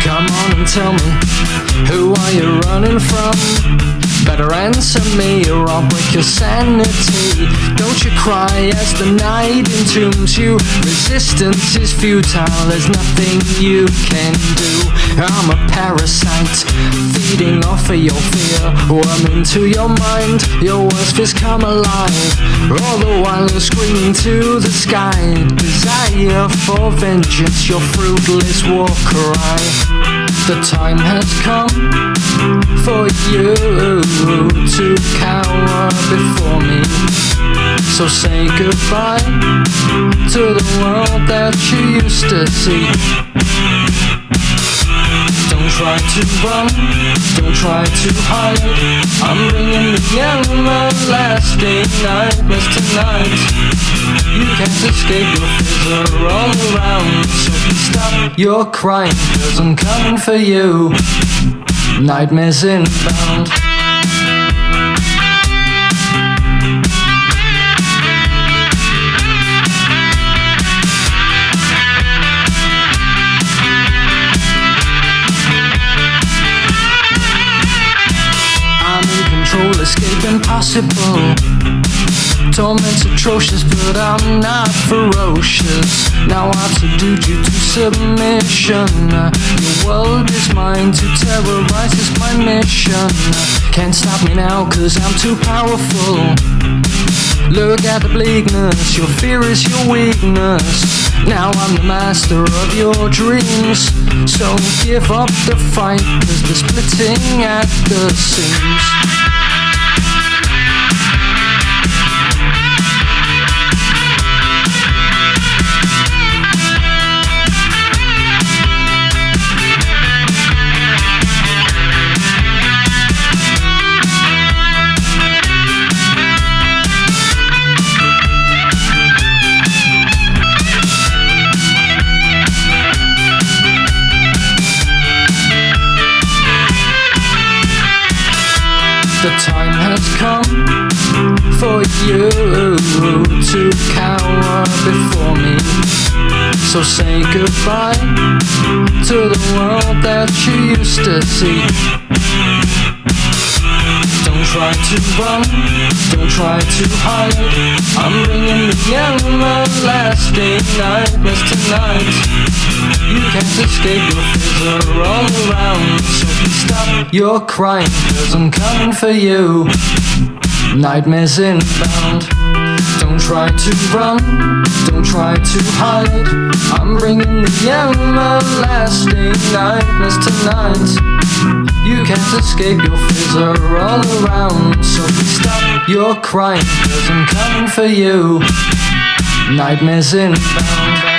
Come on and tell me, who are you running from? Better answer me or I'll break your sanity. Don't you cry as the night entombs you. Resistance is futile, there's nothing you can do. I'm a parasite, feeding off of your fear. Worm into your mind, your worst fears come alive. All the while you're screaming to the sky. Desire for vengeance, your fruitless war cry. The time has come for you to cower before me. So say goodbye to the world that you used to see. Don't try to run, don't try to hide. I'm bringing the everlasting nightmares tonight. You can't escape, your fears are all around. So stop your crying, 'cause I'm coming for you. Nightmares inbound. I'm in control, escape impossible. Torment's atrocious, but I'm not ferocious. Now I've subdued you to submission. Your world is mine, to terrorize is my mission. Can't stop me now, 'cause I'm too powerful. Look at the bleakness, your fear is your weakness. Now I'm the master of your dreams. So give up the fight, 'cause they're splitting at the seams. The time has come for you to cower before me. So say goodbye to the world that you used to see. Don't try to run, don't try to hide. I'm bringing the everlasting nightmares tonight. You can't escape, your fears are all around. So stop your crying, 'cause I'm coming for you. Nightmares inbound. Don't try to run, don't try to hide. I'm bringing the everlasting nightmares tonight. You can't escape, your fears are all around. So stop your crying, 'cause I'm coming for you. Nightmares inbound.